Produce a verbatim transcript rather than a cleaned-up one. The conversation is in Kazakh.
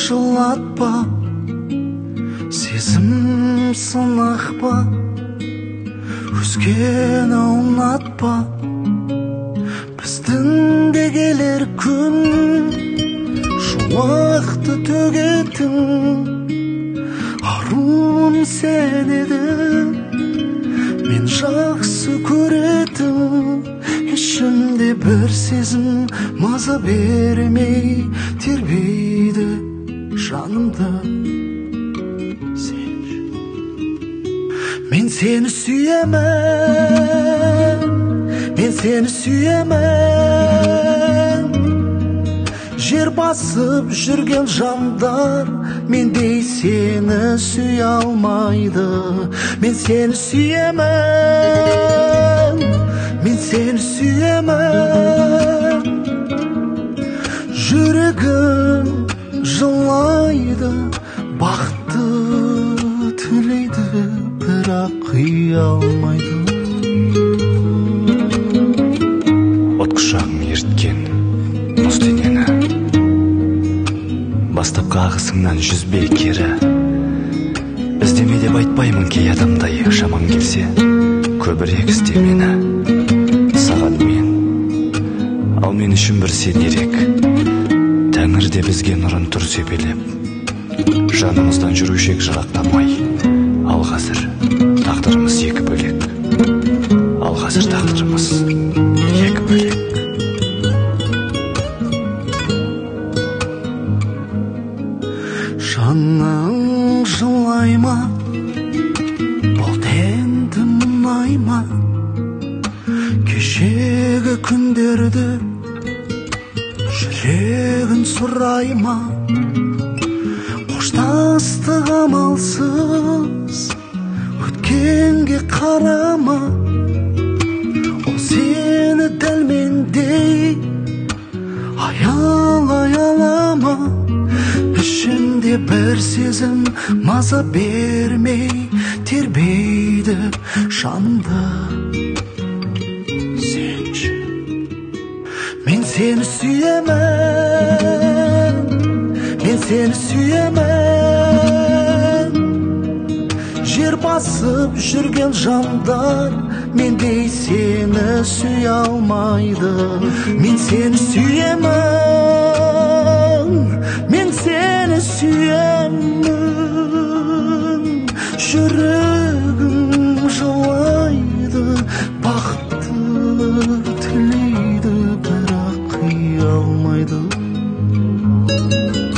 жылатпа, сезім сынақпа, өзгені ұнатпа. Біздің де келер күн, шуақты төгетін, аруым сен еді, мен жақсы көретін. Ішімде бір сезім маза бермей тербейді жанымды. Мен сені сүйемін, мен сені сүйемін. Жер басып жүрген жандар мендей сені сүйе алмайды. Мен сені сүйемін, мен сені сүйемін. Жүрегім жылайды, бақытты тілейді, бірақ қия алмайды. От құшағың ерткен мұз денені, бастапқы ағысыңнан жүзбей кері. Іздеме деп айтпаймын кей адамдай, шамам келсе көбірек ізде мені. Саған мен, ал мен үшін бір сен ерек. Тәңір де бізге нұрын тұр себелеп, жанымыздан жүрушек жырақтамай. Ал қазір тағдырымыз екі бөлек, ал қазір тағдырымыз екі бөлек. Жаның жылай ма, бұл енді мұнай ма? Кешегі күндерді жүрегін сұрай ма? Қоштастық амалсыз өткенге қарама, ол сені дәл мендей аялай алама. Ішімде бір сезім маза бермей тербейді жанымды. Сенші, мен сені сүйемін, мен сені сүйемін. Жер басып жүрген жандар мендей сені сүйе алмайды. Мен сені сүйемін, мен сені сүйемін. Жүрегім жылайды, бақытты тілейді, бірақ қия алмайды.